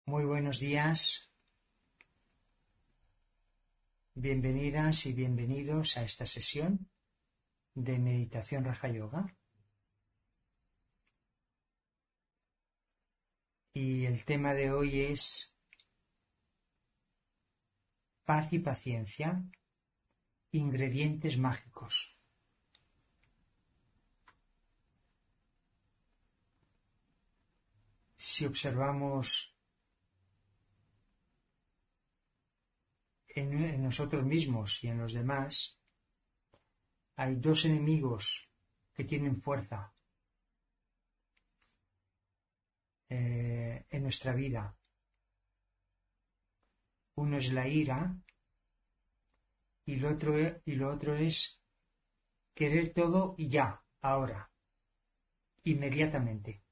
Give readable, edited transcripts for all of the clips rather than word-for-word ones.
Muy buenos días, bienvenidas y bienvenidos a esta sesión de meditación Raja Yoga. Y el tema de hoy es paz y paciencia, ingredientes mágicos. Si observamos en nosotros mismos y en los demás, hay dos enemigos que tienen fuerza en nuestra vida. Uno es la ira y lo otro es querer todo y ya, ahora, inmediatamente.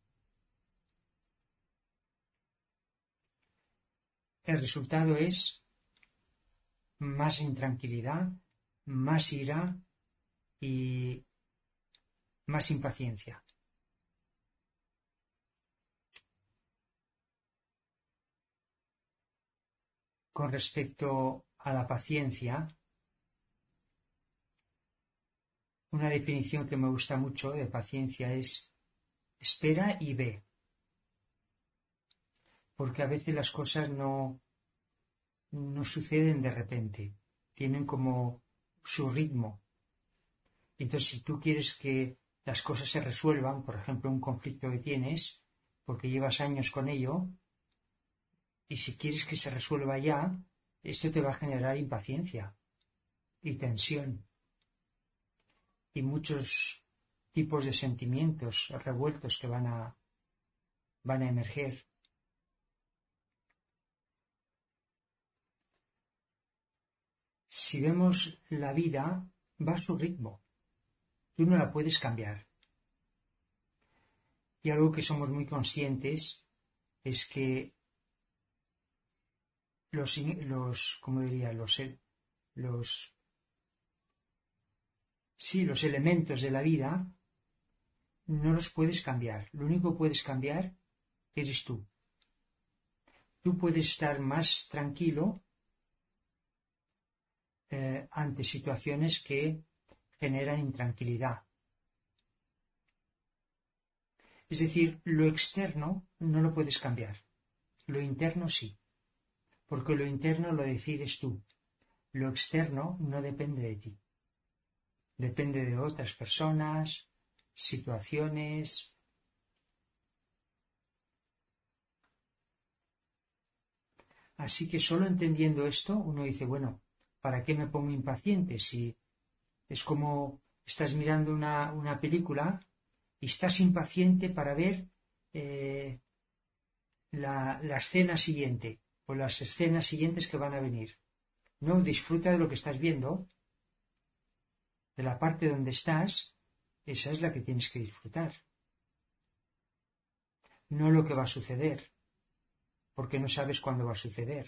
El resultado es más intranquilidad, más ira y más impaciencia. Con respecto a la paciencia, una definición que me gusta mucho de paciencia es espera y ve, porque a veces las cosas no suceden de repente, tienen como su ritmo. Entonces, si tú quieres que las cosas se resuelvan, por ejemplo, un conflicto que tienes, porque llevas años con ello, y si quieres que se resuelva ya, esto te va a generar impaciencia y tensión y muchos tipos de sentimientos revueltos que van a emerger. Si vemos la vida, va a su ritmo. Tú no la puedes cambiar. Y algo que somos muy conscientes es que los elementos de la vida no los puedes cambiar. Lo único que puedes cambiar eres tú. Tú puedes estar más tranquilo ante situaciones que generan intranquilidad. Es decir, lo externo no lo puedes cambiar. Lo interno sí, porque lo interno lo decides tú. Lo externo no depende de ti. Depende de otras personas, situaciones. Así que solo entendiendo esto, uno dice, bueno, ¿para qué me pongo impaciente? Si es como estás mirando una película y estás impaciente para ver la escena siguiente o las escenas siguientes que van a venir. No, disfruta de lo que estás viendo, de la parte donde estás, esa es la que tienes que disfrutar. No lo que va a suceder, porque no sabes cuándo va a suceder.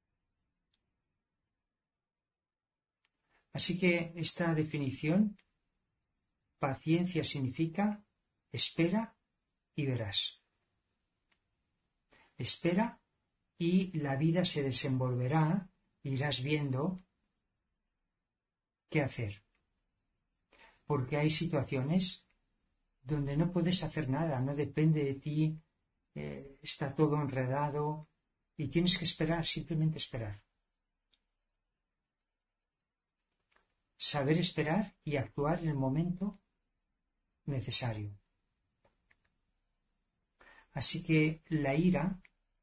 Así que esta definición, paciencia significa espera y verás. Espera y la vida se desenvolverá, irás viendo qué hacer. Porque hay situaciones donde no puedes hacer nada, no depende de ti, está todo enredado y tienes que esperar, simplemente esperar. Saber esperar y actuar en el momento necesario. Así que la ira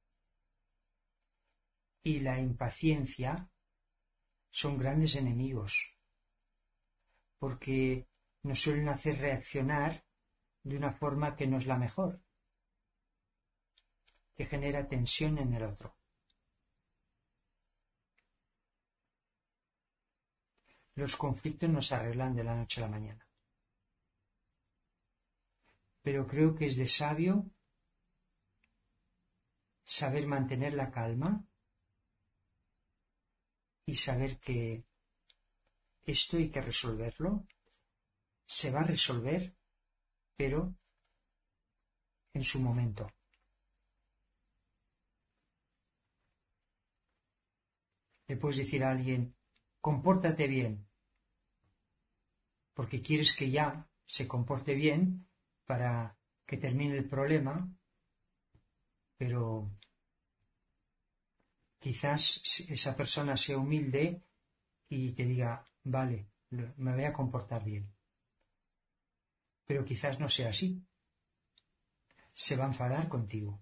y la impaciencia son grandes enemigos, porque nos suelen hacer reaccionar de una forma que no es la mejor, que genera tensión en el otro. Los conflictos no se arreglan de la noche a la mañana. Pero creo que es de sabio saber mantener la calma y saber que esto hay que resolverlo. Se va a resolver, pero en su momento. Le puedes decir a alguien, compórtate bien, porque quieres que ya se comporte bien para que termine el problema, pero quizás esa persona sea humilde y te diga, vale, me voy a comportar bien. Pero quizás no sea así. Se va a enfadar contigo.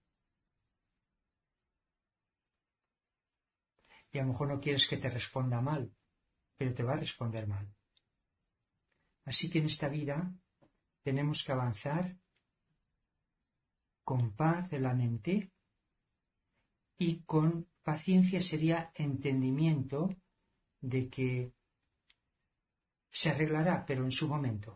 Y a lo mejor no quieres que te responda mal, pero te va a responder mal. Así que en esta vida tenemos que avanzar con paz en la mente y con paciencia sería entendimiento de que se arreglará, pero en su momento.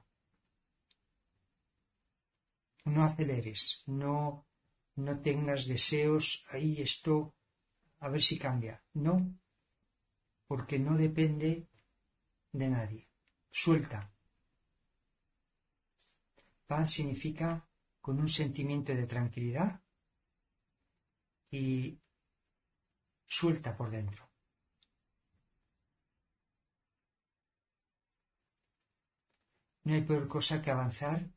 No aceleres, no tengas deseos, ahí esto, a ver si cambia. No, porque no depende de nadie. Suelta. Paz significa con un sentimiento de tranquilidad y suelta por dentro. No hay peor cosa que avanzar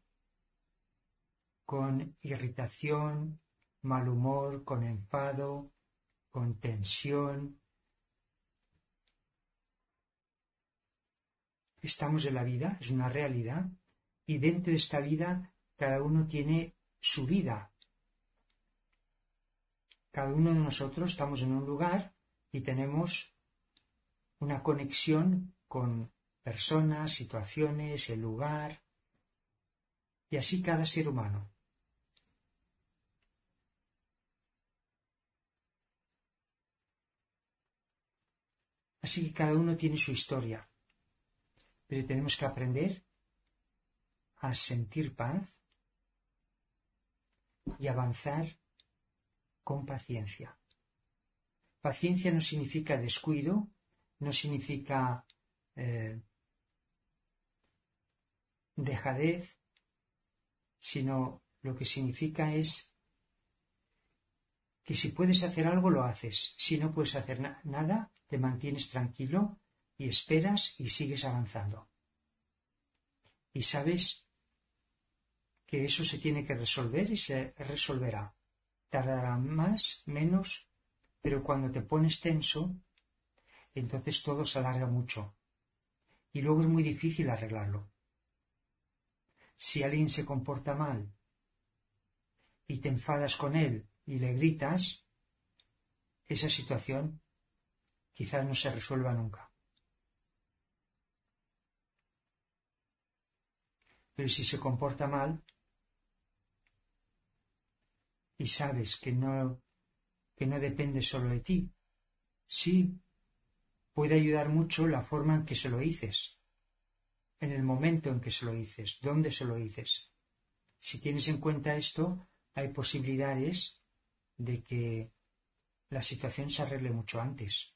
con irritación, mal humor, con enfado, con tensión. Estamos en la vida, es una realidad, y dentro de esta vida cada uno tiene su vida. Cada uno de nosotros estamos en un lugar y tenemos una conexión con personas, situaciones, el lugar, y así cada ser humano. Así que cada uno tiene su historia, pero tenemos que aprender a sentir paz y avanzar con paciencia. Paciencia no significa descuido, no significa dejadez, sino lo que significa es que si puedes hacer algo lo haces, si no puedes hacer nada, te mantienes tranquilo y esperas y sigues avanzando. Y sabes que eso se tiene que resolver y se resolverá. Tardará más, menos, pero cuando te pones tenso, entonces todo se alarga mucho. Y luego es muy difícil arreglarlo. Si alguien se comporta mal y te enfadas con él y le gritas, esa situación quizás no se resuelva nunca. Pero si se comporta mal y sabes que no depende solo de ti, sí, puede ayudar mucho la forma en que se lo dices, en el momento en que se lo dices, dónde se lo dices. Si tienes en cuenta esto, hay posibilidades de que la situación se arregle mucho antes.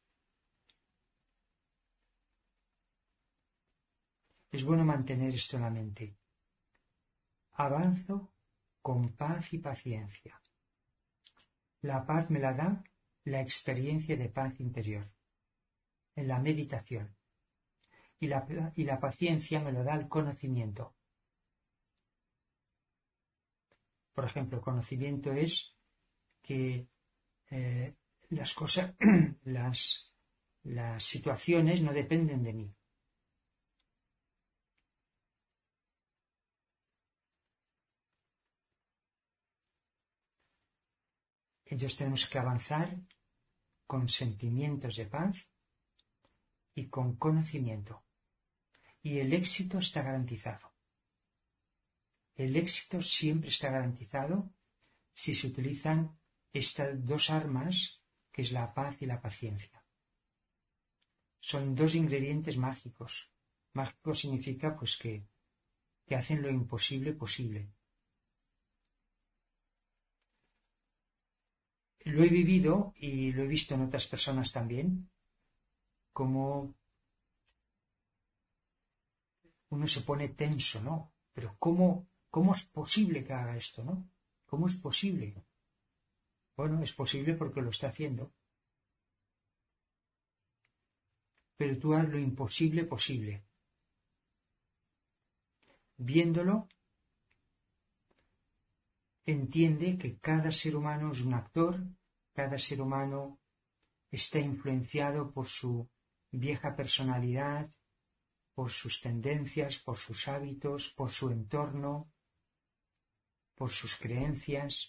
Es bueno mantener esto en la mente. Avanzo con paz y paciencia. La paz me la da la experiencia de paz interior, en la meditación. Y la paciencia me lo da el conocimiento. Por ejemplo, el conocimiento es que las cosas, las situaciones no dependen de mí. Entonces tenemos que avanzar con sentimientos de paz y con conocimiento. Y el éxito está garantizado. El éxito siempre está garantizado si se utilizan estas dos armas, que es la paz y la paciencia. Son dos ingredientes mágicos. Mágico significa pues que hacen lo imposible posible. Lo he vivido y lo he visto en otras personas también, como uno se pone tenso, ¿no? Pero ¿cómo es posible que haga esto, no? ¿Cómo es posible? Bueno, es posible porque lo está haciendo. pero tú haz lo imposible posible. Viéndolo, entiende que cada ser humano es un actor, cada ser humano está influenciado por su vieja personalidad, por sus tendencias, por sus hábitos, por su entorno, por sus creencias.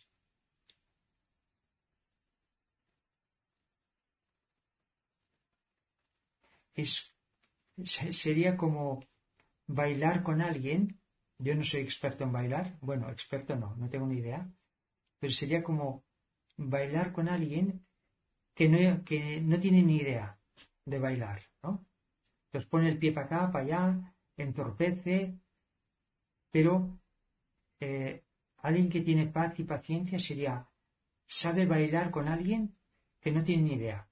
Sería como bailar con alguien. Yo no soy experto en bailar, bueno, experto no tengo ni idea, pero sería como bailar con alguien que no tiene ni idea de bailar, ¿no? Entonces pone el pie para acá, para allá, entorpece, pero alguien que tiene paz y paciencia sabe bailar con alguien que no tiene ni idea,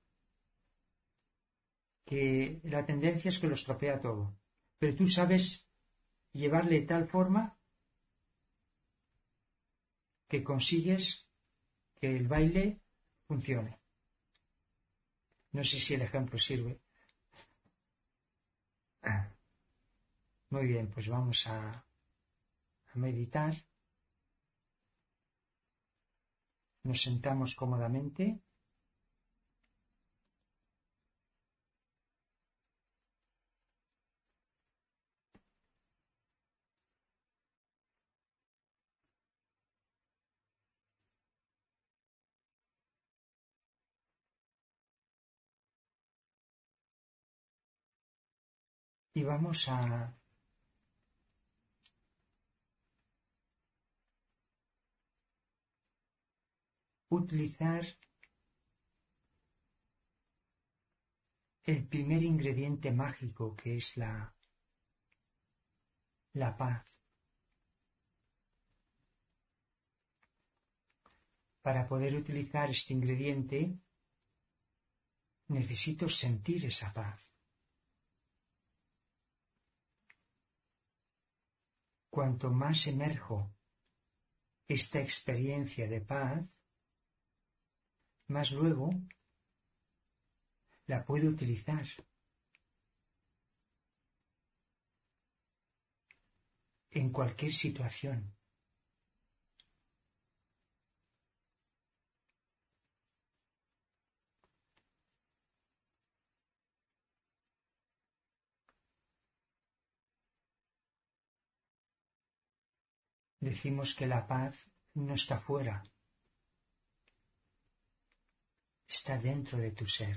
que la tendencia es que lo estropea todo, pero tú sabes llevarle de tal forma que consigues que el baile funcione. No sé si el ejemplo sirve. Muy bien, pues vamos a meditar. Nos sentamos cómodamente. Y vamos a utilizar el primer ingrediente mágico, que es la paz. Para poder utilizar este ingrediente, necesito sentir esa paz. Cuanto más emerjo esta experiencia de paz, más luego la puedo utilizar en cualquier situación. Decimos que la paz no está fuera, está dentro de tu ser.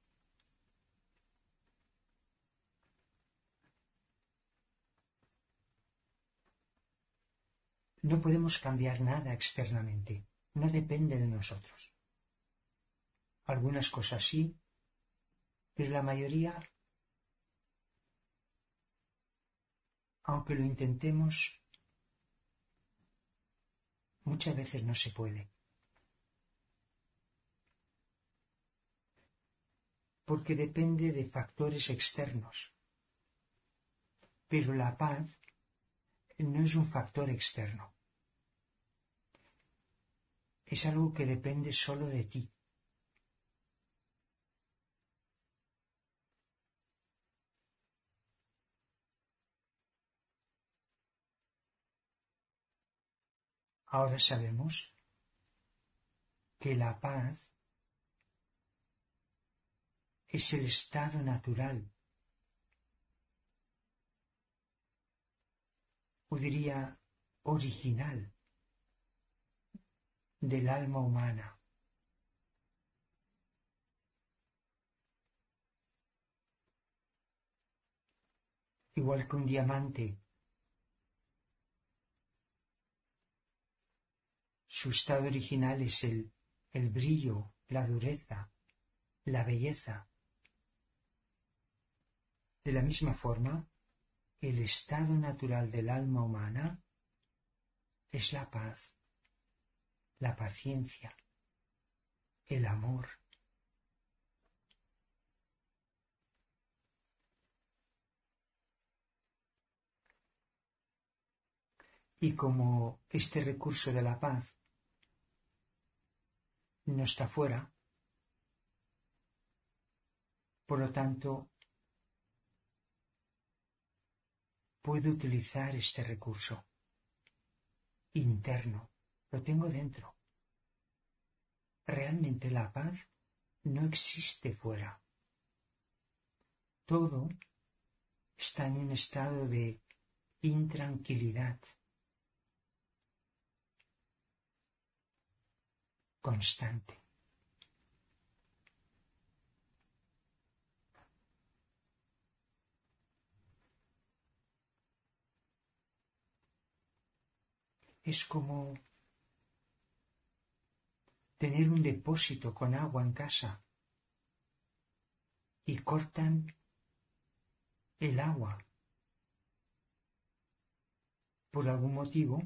No podemos cambiar nada externamente, no depende de nosotros. Algunas cosas sí, pero la mayoría, aunque lo intentemos, muchas veces no se puede. Porque depende de factores externos. Pero la paz no es un factor externo. Es algo que depende solo de ti. Ahora sabemos que la paz es el estado natural, o diría original, del alma humana. Igual que un diamante, su estado original es el brillo, la dureza, la belleza. De la misma forma, el estado natural del alma humana es la paz, la paciencia, el amor. Y como este recurso de la paz no está fuera, por lo tanto, puedo utilizar este recurso interno, lo tengo dentro. Realmente la paz no existe fuera. Todo está en un estado de intranquilidad constante. Es como tener un depósito con agua en casa y cortan el agua por algún motivo.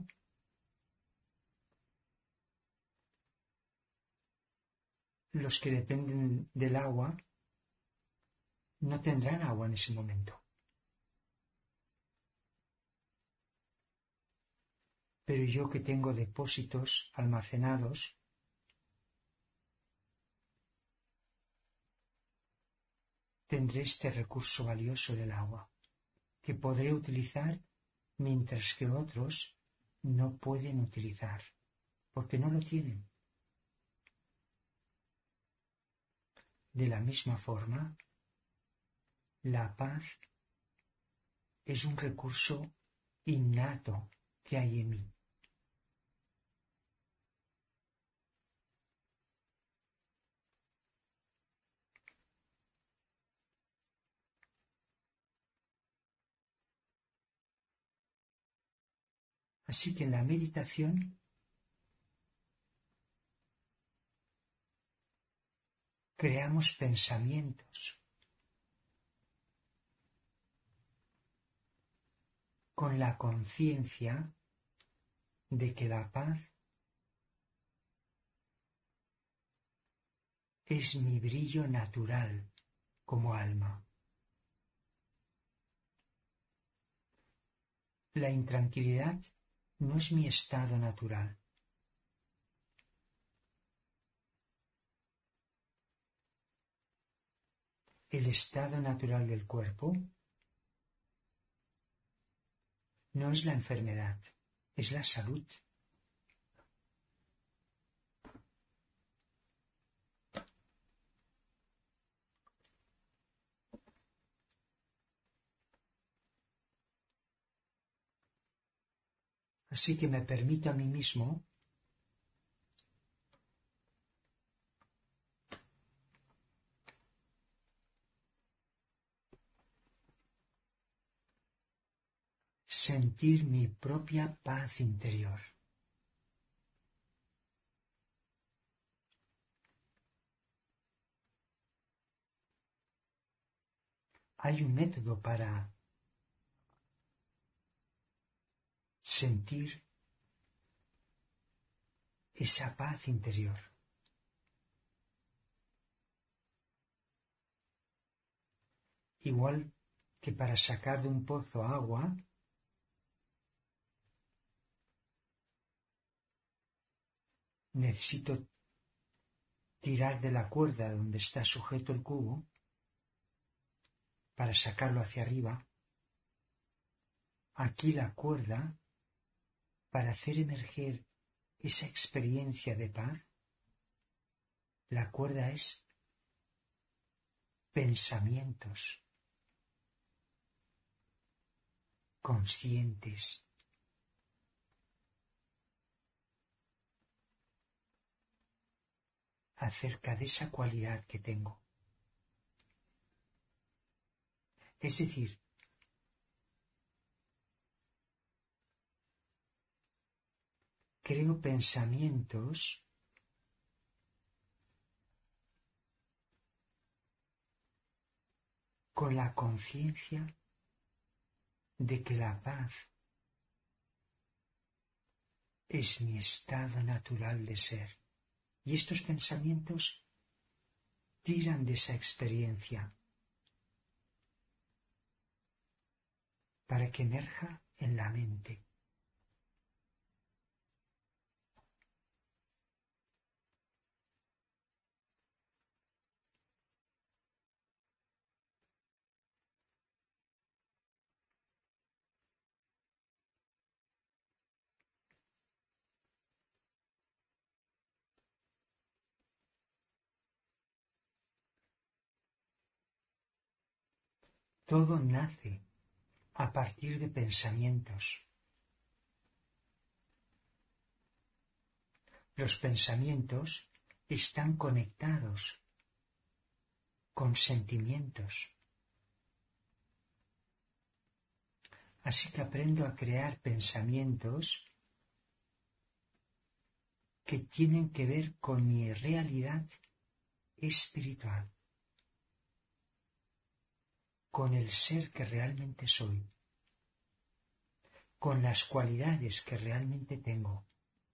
Los que dependen del agua no tendrán agua en ese momento. Pero yo que tengo depósitos almacenados, tendré este recurso valioso del agua, que podré utilizar mientras que otros no pueden utilizar, porque no lo tienen. De la misma forma, la paz es un recurso innato que hay en mí. Así que en la meditación creamos pensamientos con la conciencia de que la paz es mi brillo natural como alma. La intranquilidad no es mi estado natural. El estado natural del cuerpo no es la enfermedad, es la salud. Así que me permito a mí mismo sentir mi propia paz interior. Hay un método para sentir esa paz interior. Igual que para sacar de un pozo agua, necesito tirar de la cuerda donde está sujeto el cubo para sacarlo hacia arriba. Aquí la cuerda, para hacer emerger esa experiencia de paz, la cuerda es pensamientos conscientes acerca de esa cualidad que tengo. Es decir, creo pensamientos con la conciencia de que la paz es mi estado natural de ser. Y estos pensamientos tiran de esa experiencia para que emerja en la mente. Todo nace a partir de pensamientos. Los pensamientos están conectados con sentimientos. Así que aprendo a crear pensamientos que tienen que ver con mi realidad espiritual, con el ser que realmente soy, con las cualidades que realmente tengo.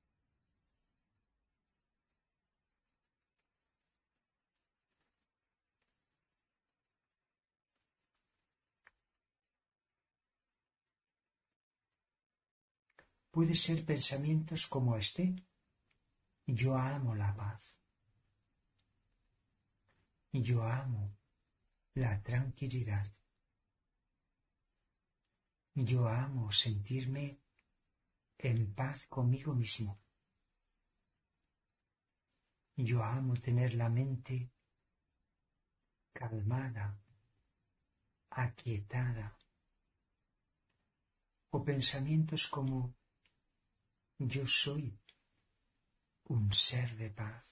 Puede ser pensamientos como este: yo amo la paz, yo amo la tranquilidad, yo amo sentirme en paz conmigo mismo, yo amo tener la mente calmada, aquietada, o pensamientos como yo soy un ser de paz.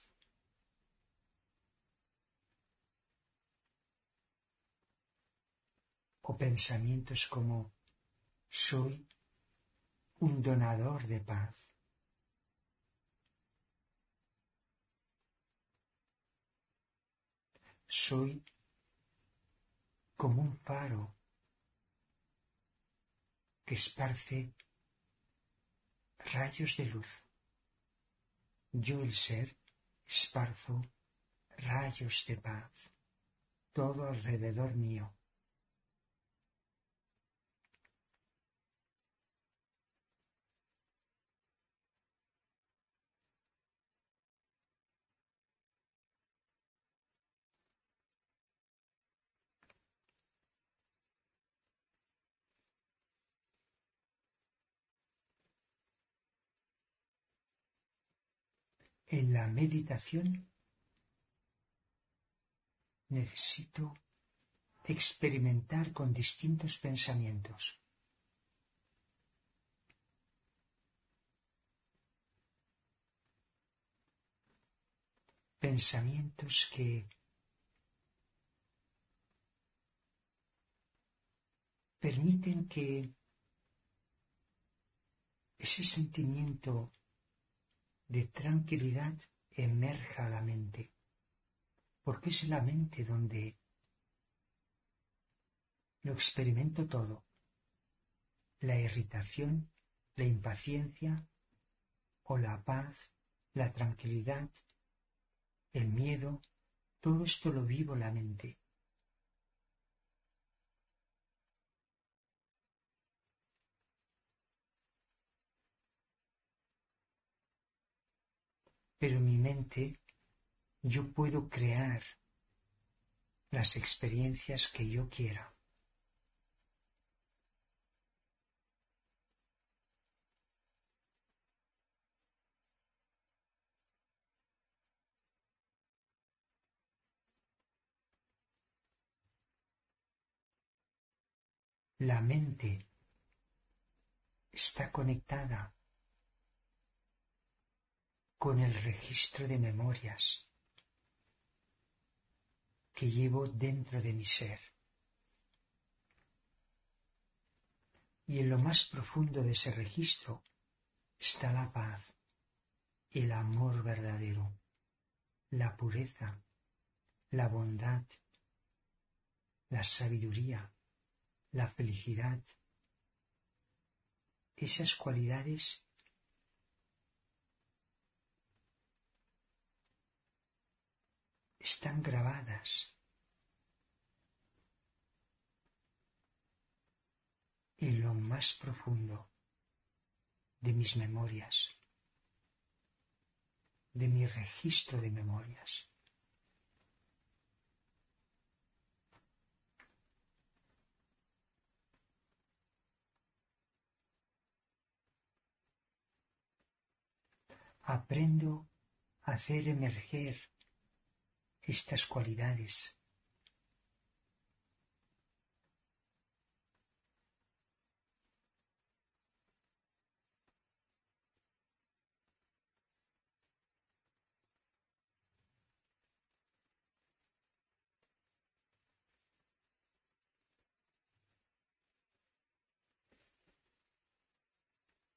O pensamientos como soy un donador de paz. Soy como un faro que esparce rayos de luz. Yo, el ser, esparzo rayos de paz todo alrededor mío. En la meditación necesito experimentar con distintos pensamientos. Pensamientos que permiten que ese sentimiento de tranquilidad emerja a la mente, porque es en la mente donde lo experimento todo: la irritación, la impaciencia o la paz, la tranquilidad, el miedo. Todo esto lo vivo en la mente. Pero en mi mente yo puedo crear las experiencias que yo quiera. La mente está conectada con el registro de memorias que llevo dentro de mi ser. Y en lo más profundo de ese registro está la paz, el amor verdadero, la pureza, la bondad, la sabiduría, la felicidad. Esas cualidades están grabadas en lo más profundo de mis memorias, de mi registro de memorias. Aprendo a hacer emerger estas cualidades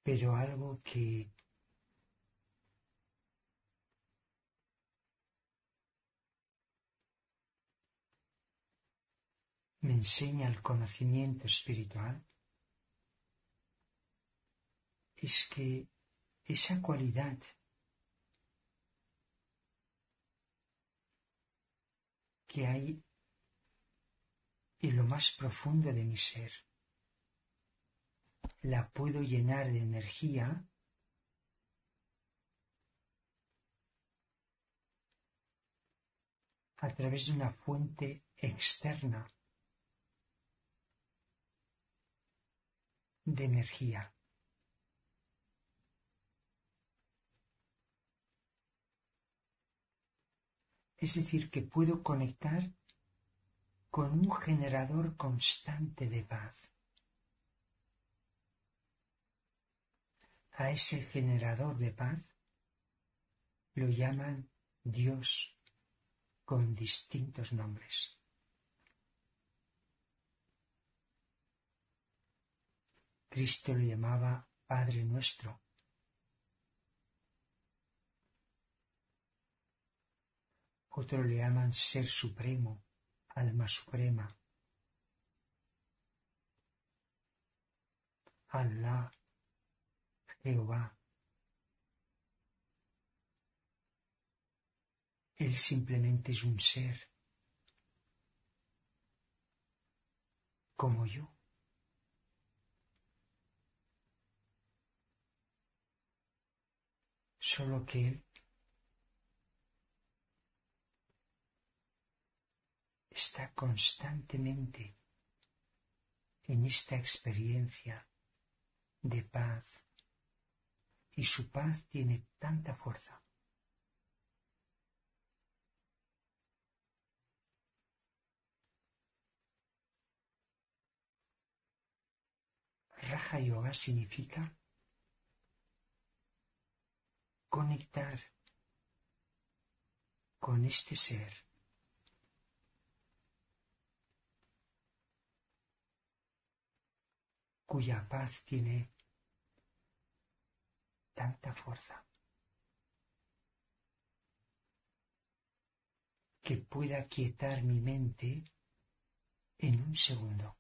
pero algo que me enseña el conocimiento espiritual es que esa cualidad que hay en lo más profundo de mi ser, la puedo llenar de energía a través de una fuente externa de energía. Es decir, que puedo conectar con un generador constante de paz. A ese generador de paz lo llaman Dios con distintos nombres. Cristo lo llamaba Padre Nuestro. Otros le llaman Ser Supremo, Alma Suprema, Alá, Jehová. Él simplemente es un ser, como yo. Solo que Él está constantemente en esta experiencia de paz, y su paz tiene tanta fuerza Raja Yoga significa conectar con este ser cuya paz tiene tanta fuerza que pueda quietar mi mente en un segundo.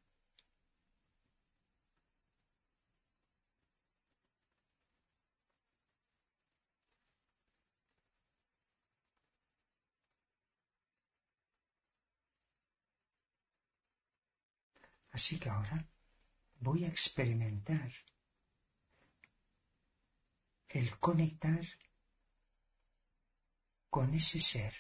Así que ahora voy a experimentar el conectar con ese ser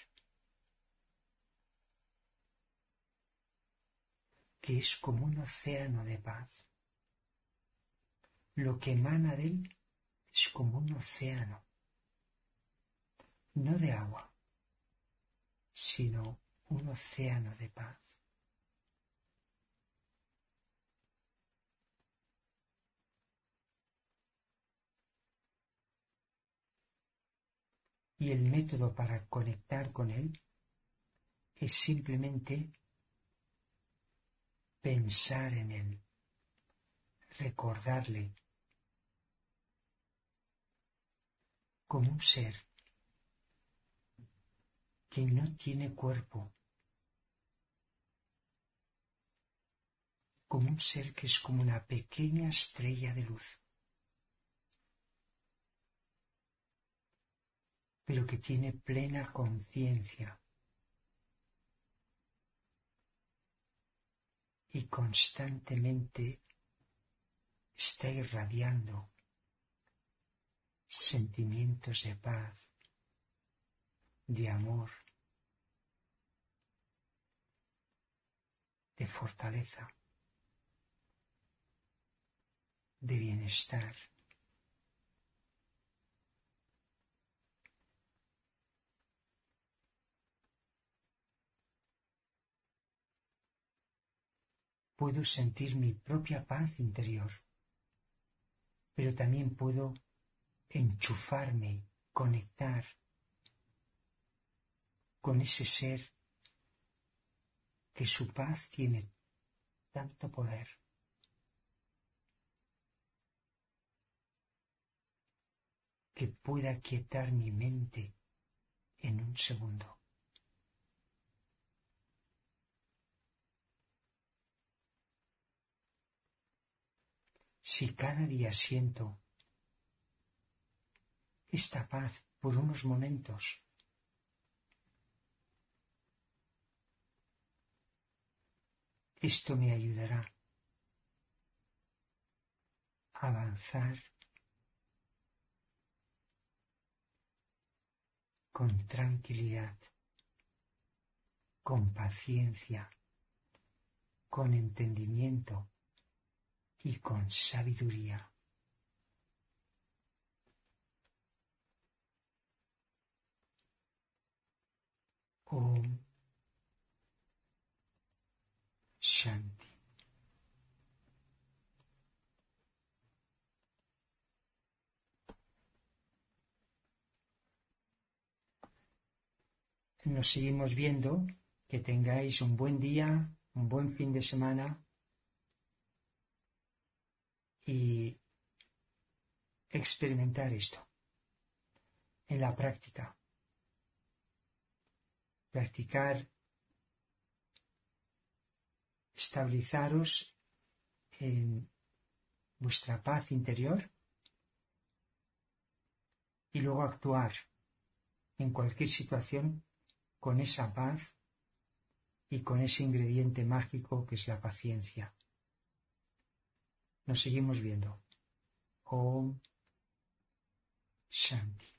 que es como un océano de paz. Lo que emana de él es como un océano, no de agua, sino un océano de paz. Y el método para conectar con él es simplemente pensar en él, recordarle como un ser que no tiene cuerpo, como un ser que es como una pequeña estrella de luz, pero que tiene plena conciencia y constantemente está irradiando sentimientos de paz, de amor, de fortaleza, de bienestar. Puedo sentir mi propia paz interior, pero también puedo enchufarme, conectar con ese ser que su paz tiene tanto poder que pueda quietar mi mente en un segundo. Si cada día siento esta paz por unos momentos, esto me ayudará a avanzar con tranquilidad, con paciencia, con entendimiento y con sabiduría. Om Shanti. Nos seguimos viendo. Que tengáis un buen día, un buen fin de semana y experimentar esto en la práctica. Practicar, estabilizaros en vuestra paz interior y luego actuar en cualquier situación con esa paz y con ese ingrediente mágico que es la paciencia. Nos seguimos viendo. Om Shanti.